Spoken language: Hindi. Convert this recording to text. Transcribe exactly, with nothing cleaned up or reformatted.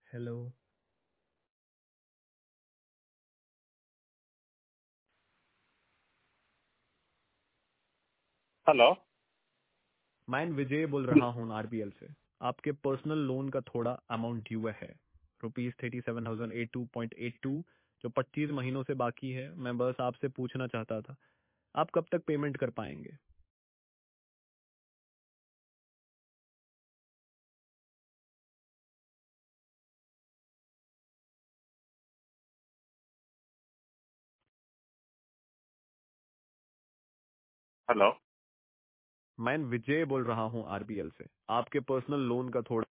हेलो। हेलो। मैं विजय बोल रहा हूँ आरबीएल से। आपके पर्सनल लोन का थोड़ा अमाउंट ड्यू है, rupees thirty seven thousand eight two point eight two, जो पच्चीस महीनों से बाकी है। मैं बस आपसे पूछना चाहता था, आप कब तक पेमेंट कर पाएंगे? हेलो। मैं विजय बोल रहा हूँ आरबीएल से। आपके पर्सनल लोन का थोड़ा